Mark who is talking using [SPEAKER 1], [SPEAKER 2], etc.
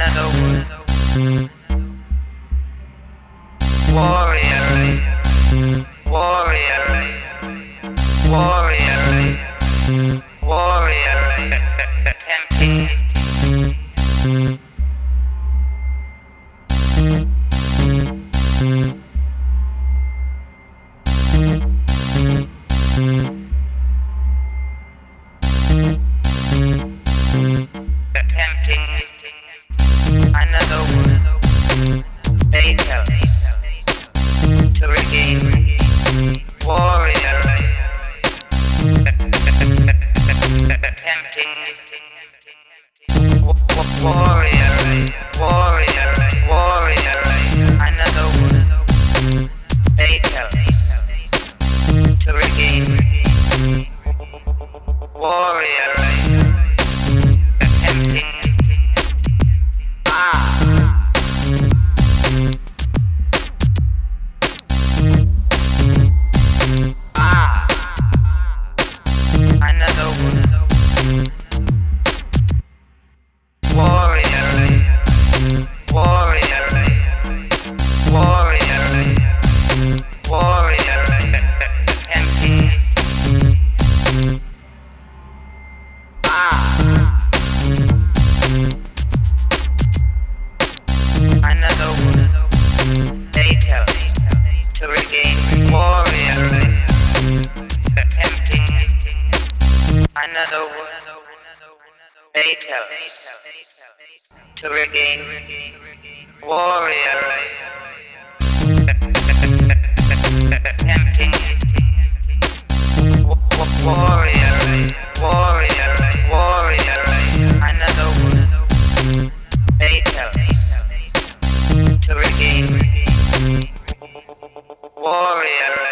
[SPEAKER 1] another warrior, warrior, warrior, warrior, tempting. Another fatal to regain warrior tempting warrior warrior warrior another fatal to regain warrior tempting. To regain warrior tempting another fatal to regain warrior tempting warrior warrior warrior another fatal to regain warrior